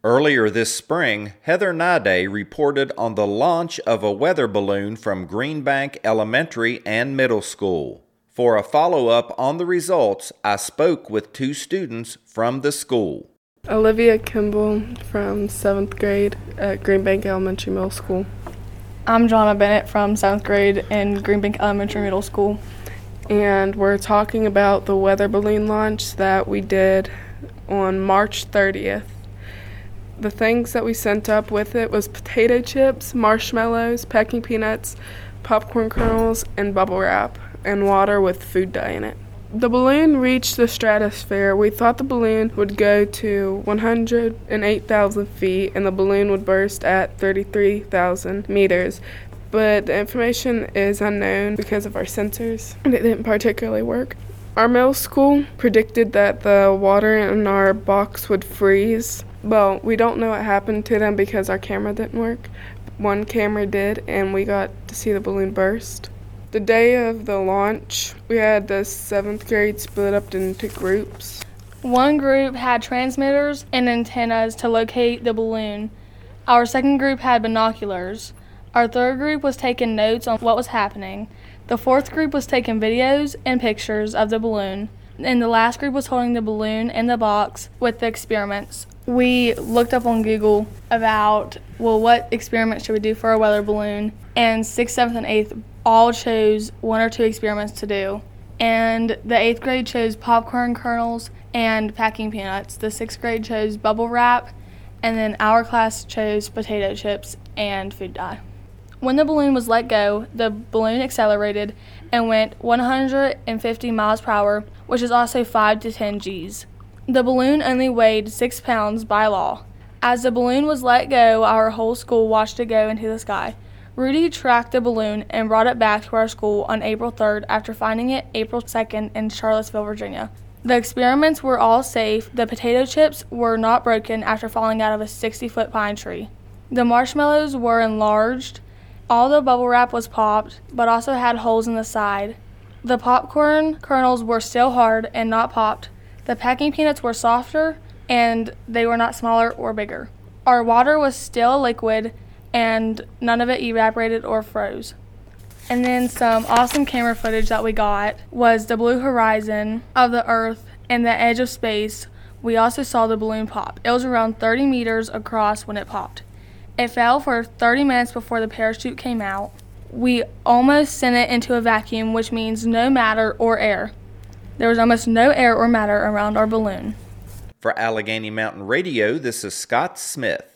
Earlier this spring, Heather Nade reported on the launch of a weather balloon from Greenbank Elementary and Middle School. For a follow-up on the results, I spoke with two students from the school. Olivia Kimball from 7th grade at Greenbank Elementary Middle School. I'm Jonna Bennett from 7th grade in Greenbank Elementary Middle School. And we're talking about the weather balloon launch that we did on March 30th. The things that we sent up with it was potato chips, marshmallows, packing peanuts, popcorn kernels, and bubble wrap, and water with food dye in it. The balloon reached the stratosphere. We thought the balloon would go to 108,000 feet and the balloon would burst at 33,000 meters. But the information is unknown because of our sensors, and it didn't particularly work. Our middle school predicted that the water in our box would freeze. Well, we don't know what happened to them because our camera didn't work. One camera did, and we got to see the balloon burst. The day of the launch, we had the 7th grade split up into groups. One group had transmitters and antennas to locate the balloon. Our second group had binoculars. Our third group was taking notes on what was happening. The fourth group was taking videos and pictures of the balloon. And the last group was holding the balloon in the box with the experiments. We looked up on Google about, what experiments should we do for a weather balloon? And 6th, 7th, and 8th all chose one or two experiments to do. And the 8th grade chose popcorn kernels and packing peanuts. The 6th grade chose bubble wrap. And then our class chose potato chips and food dye. When the balloon was let go, the balloon accelerated and went 150 miles per hour, which is also 5 to 10 Gs. The balloon only weighed 6 pounds by law. As the balloon was let go, our whole school watched it go into the sky. Rudy tracked the balloon and brought it back to our school on April 3rd after finding it April 2nd in Charlottesville, Virginia. The experiments were all safe. The potato chips were not broken after falling out of a 60-foot pine tree. The marshmallows were enlarged. All the bubble wrap was popped, but also had holes in the side. The popcorn kernels were still hard and not popped. The packing peanuts were softer, and they were not smaller or bigger. Our water was still liquid, and none of it evaporated or froze. And then some awesome camera footage that we got was the blue horizon of the Earth and the edge of space. We also saw the balloon pop. It was around 30 meters across when it popped. It fell for 30 minutes before the parachute came out. We almost sent it into a vacuum, which means no matter or air. There was almost no air or matter around our balloon. For Allegheny Mountain Radio, this is Scott Smith.